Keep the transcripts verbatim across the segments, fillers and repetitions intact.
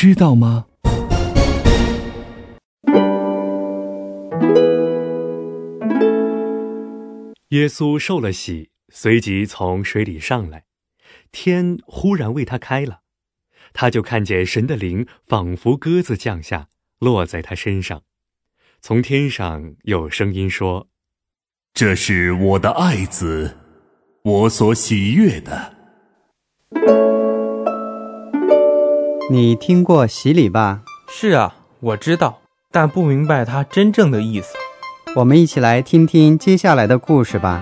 知道吗？ 耶稣受了洗，随即从水里上来，天忽然为他开了，他就看见神的灵仿佛鸽子降下，落在他身上。从天上有声音说： 这是我的爱子，我所喜悦的。 你听过洗礼吧？ 是啊，我知道，但不明白它真正的意思。 我们一起来听听接下来的故事吧。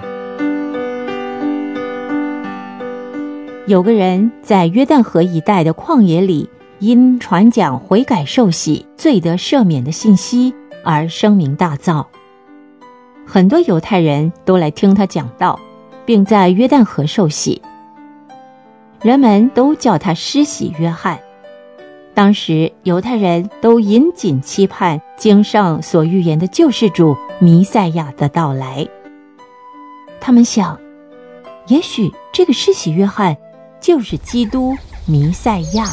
有个人在约旦河一带的旷野里，因传讲悔改受洗、罪得赦免的信息而声名大噪。很多犹太人都来听他讲道，并在约旦河受洗。人们都叫他施洗约翰。当时犹太人都引颈期盼经上所预言的救世主弥赛亚的到来。他们想，也许这个施洗约翰就是基督弥赛亚。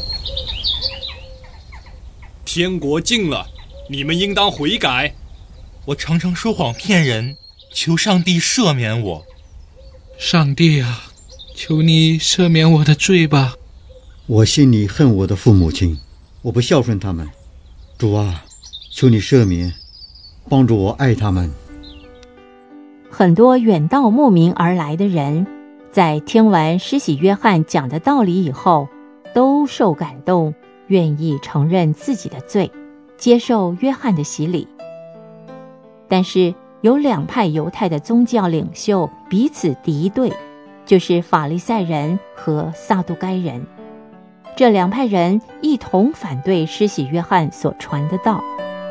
天国近了，你们应当悔改。 我常常说谎骗人，求上帝赦免我。 上帝啊，求你赦免我的罪吧。 我心里恨我的父母亲，我不孝顺他们。主啊，求你赦免，帮助我爱他们。 很多远道慕名而来的人，在听完施洗约翰讲的道理以后，都受感动，愿意承认自己的罪，接受约翰的洗礼。但是有两派犹太的宗教领袖彼此敌对，就是法利赛人和撒都该人。这两派人一同反对施洗约翰所传的道。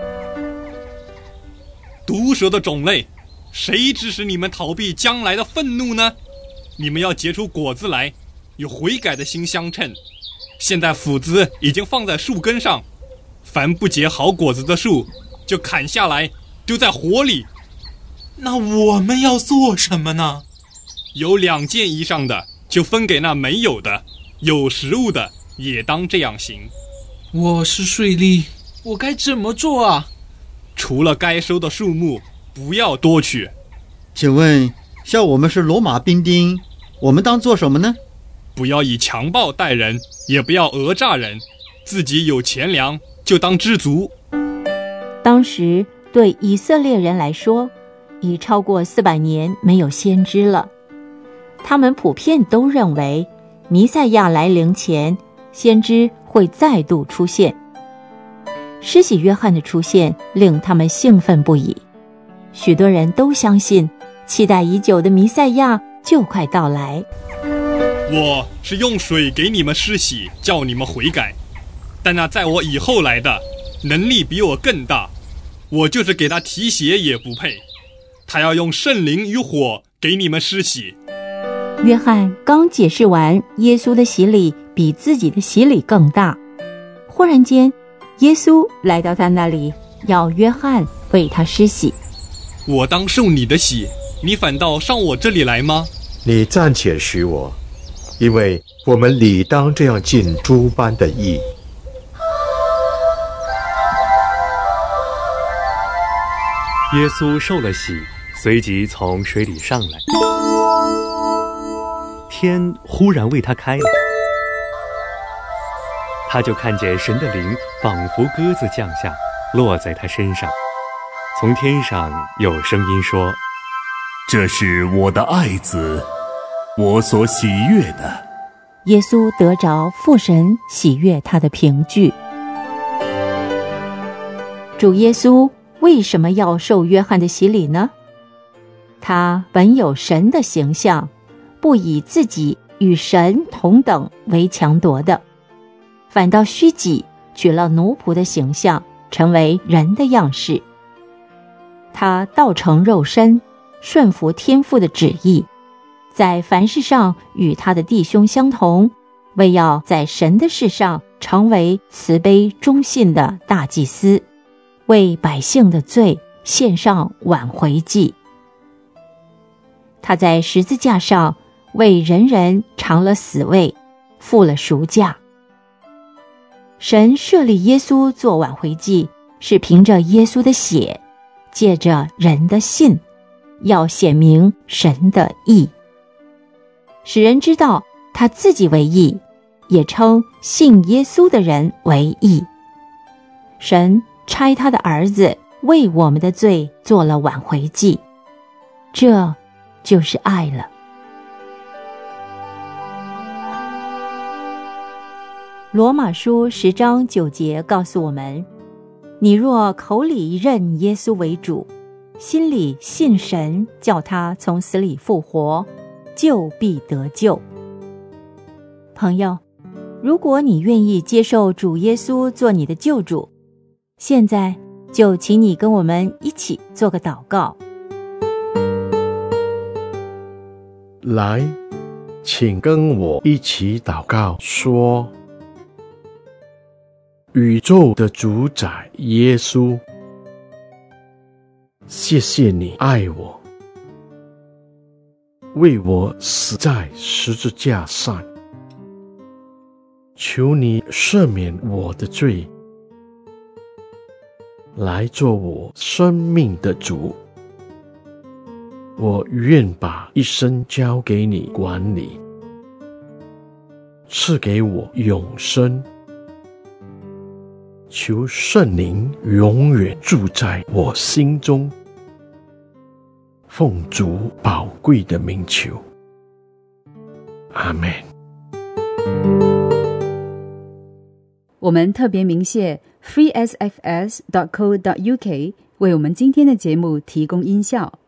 毒蛇的种类，谁指使你们逃避将来的愤怒呢？你们要结出果子来，有悔改的心相称。现在斧子已经放在树根上，凡不结好果子的树，就砍下来丢在火里。 那我们要做什么呢？ 有两件以上的，就分给那没有的；有食物的，也当这样行。 我是税吏，我该怎么做啊？ 除了该收的数目，不要多取。 请问，像我们是罗马兵丁，我们当做什么呢？ 不要以强暴待人，也不要讹诈人，自己有钱粮就当知足。 当时对以色列人来说，已超过四百年没有先知了。他们普遍都认为，弥赛亚来临前，先知会再度出现。施洗约翰的出现令他们兴奋不已，许多人都相信，期待已久的弥赛亚就快到来。 我是用水给你们施洗，叫你们悔改，但那在我以后来的，能力比我更大，我就是给他提鞋也不配。他要用圣灵与火给你们施洗。 约翰刚解释完耶稣的洗礼比自己的洗礼更大，忽然间耶稣来到他那里，要约翰为他施洗。 我当受你的洗，你反倒上我这里来吗？ 你暂且许我，因为我们理当这样尽诸般的义。 耶稣受了洗，随即从水里上来，天忽然为他开了，他就看见神的灵仿佛鸽子降下，落在他身上。从天上有声音说： 这是我的爱子，我所喜悦的。 耶稣得着父神喜悦他的凭据。主耶稣为什么要受约翰的洗礼呢？他本有神的形象，不以自己与神同等为强夺的，反倒虚己，取了奴仆的形象，成为人的样式。他道成肉身，顺服天父的旨意，在凡事上与他的弟兄相同，为要在神的事上成为慈悲忠信的大祭司，为百姓的罪献上挽回祭。他在十字架上为人人尝了死味，付了赎价。 神设立耶稣做挽回祭，是凭着耶稣的血，借着人的信，要显明神的义，使人知道他自己为义，也称信耶稣的人为义。神差他的儿子为我们的罪做了挽回祭，这就是爱了。罗马书十章九节告诉我们，你若口里认耶稣为主，心里信神叫他从死里复活，就必得救。朋友，如果你愿意接受主耶稣做你的救主，现在就请你跟我们一起做个祷告。 来，请跟我一起祷告，说：宇宙的主宰耶稣，谢谢你爱我，为我死在十字架上，求你赦免我的罪，来做我生命的主。我愿把一生交给你管理，赐给我永生。求圣灵永远住在我心中，奉主宝贵的名求，阿们。 我们特别鸣谢 free s f s dot co dot u k 为我们今天的节目提供音效。